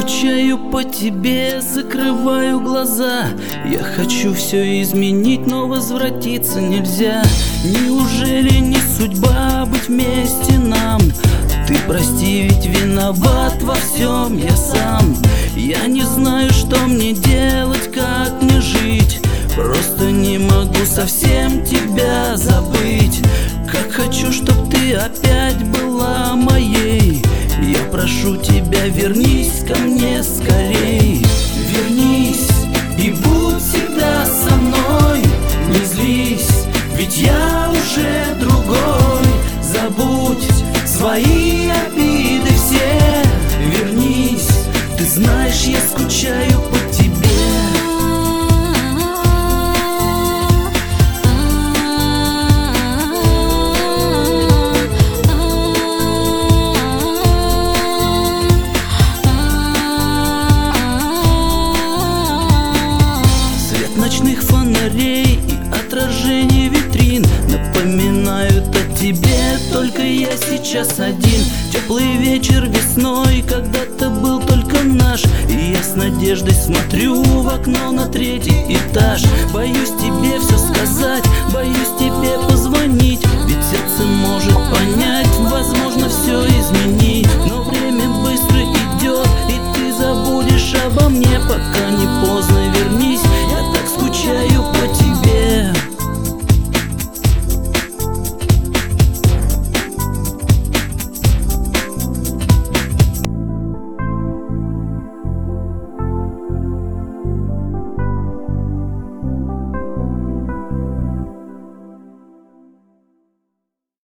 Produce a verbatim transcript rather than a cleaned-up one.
скучаю по тебе, закрываю глаза. Я хочу все изменить, но возвратиться нельзя. Неужели не судьба быть вместе нам? Ты прости, ведь виноват во всем я сам. Я не знаю, что мне делать, как мне жить. Просто не могу совсем тебя забыть. Как хочу, чтоб ты опять была моей. Я прошу тебя, вернись ко мне скорей. Вернись и будь всегда со мной. Не злись, ведь я уже другой. Забудь свои обиды все. Вернись, ты знаешь, я скучаю по тебе. Ночных фонарей и отражение витрин напоминают о тебе, только я сейчас один. Теплый вечер весной когда-то был только наш, и я с надеждой смотрю в окно на третий этаж. Боюсь тебе все сказать, боюсь тебе позвонить, ведь сердце может понять, возможно все изменить, но время